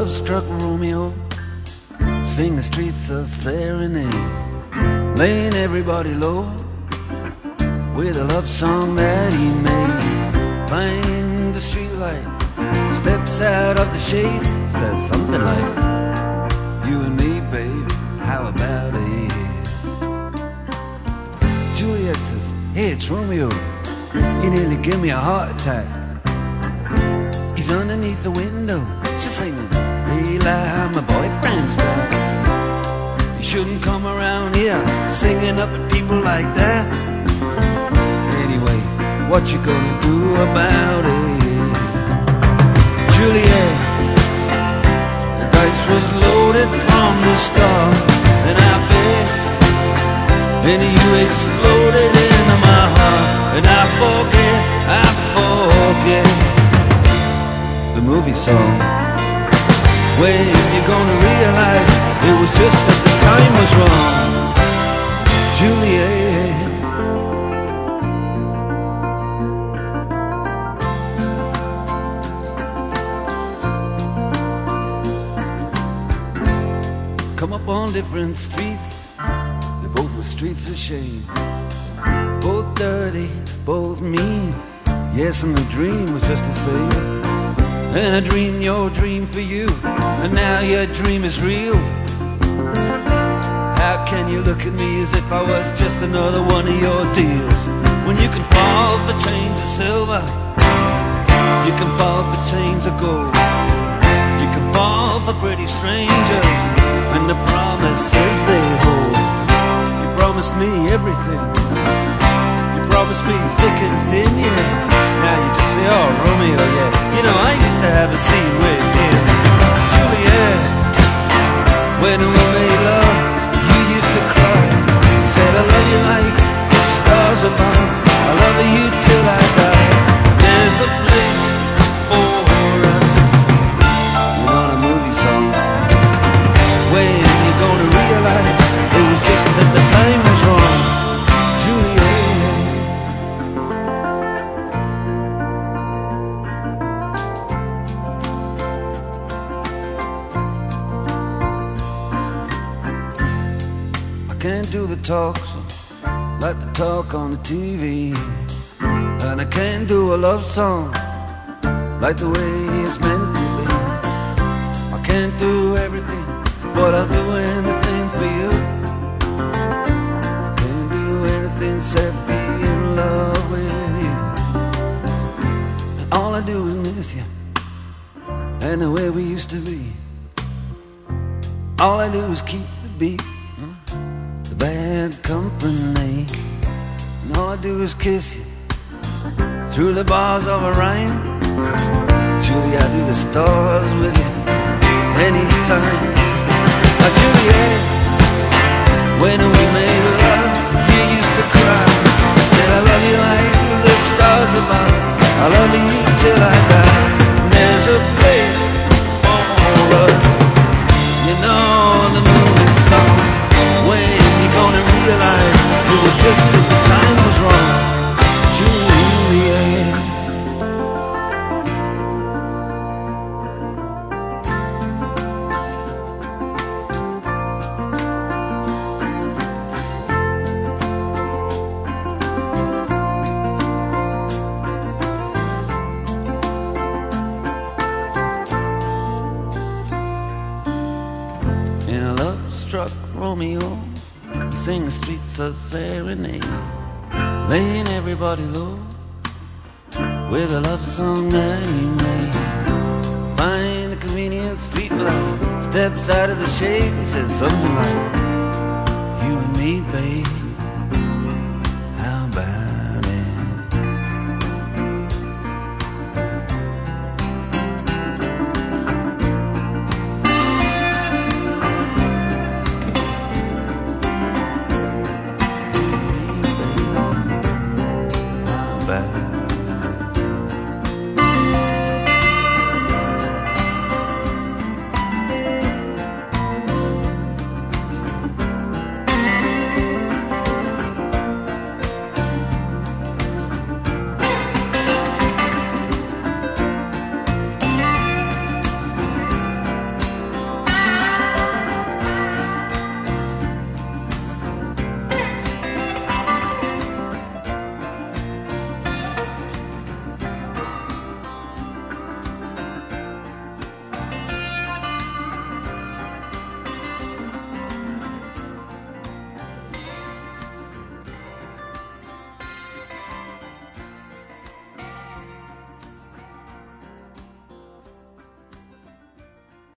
love-struck Romeo sing the streets a serenade, laying everybody low with a love song that he made. Find the streetlight, steps out of the shade, says something like, "You and me, babe, how about it?" Juliet says, "Hey, it's Romeo, you nearly give me a heart attack." He's underneath the window, she's singing, "Eli, my boyfriend's back." You shouldn't come around here singing up at people like that. Anyway, what you gonna do about it? Juliet, the dice was loaded from the start, and I bet, and you exploded into my heart, and I forget the movie song. When you gonna realize it was just that the time was wrong? Juliet, come up on different streets, they both were streets of shame, both dirty, both mean. Yes, and the dream was just the same. And I dreamed your dream for you, and now your dream is real. How can you look at me as if I was just another one of your deals? When you can fall for chains of silver, you can fall for chains of gold, you can fall for pretty strangers and the promises they hold. You promised me everything, you promised me thick and thin, yeah. Now you just say, "Oh, Romeo, yeah, you know, I used to have a scene with him." Juliet, when we made love, you used to cry. You said, "I love you like the stars above, I love you till I die. There's a place for us." You know the movie song. When you gonna realize it was just that the time was wrong? Juliet. Can't do the talks like the talk on the TV, and I can't do a love song like the way it's meant to be. I can't do everything, but I'll do anything for you. I can't do anything except be in love with you. And all I do is miss you and the way we used to be. All I do is keep the beat, bad company, and all I do is kiss you through the bars of a rhyme. Julie, I do the stars with you anytime. Juliet, when we made love, you used to cry. I said, "I love you like the stars above, I love you till I die. There's a place for us." You know the movie song. When you gonna realize it was just that the time was wrong? Juliet. In a love-struck Romeo, you sing the streets a serenade, laying everybody low with a love song that he made. Find a convenient street light, steps out of the shade and says something like, "You and me, babe,